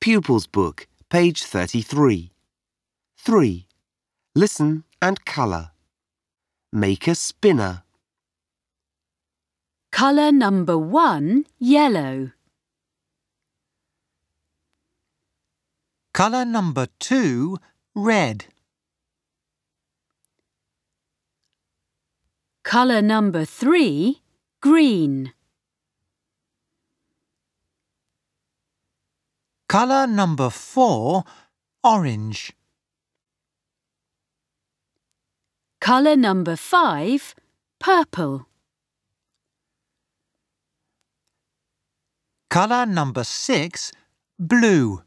Pupils Book, page 33. 3. Listen and colour. Make a spinner. Colour number 1, yellow. Colour number 2, red. Colour number 3, green. Colour number 4, orange. Colour number 5, purple. Colour number 6, blue.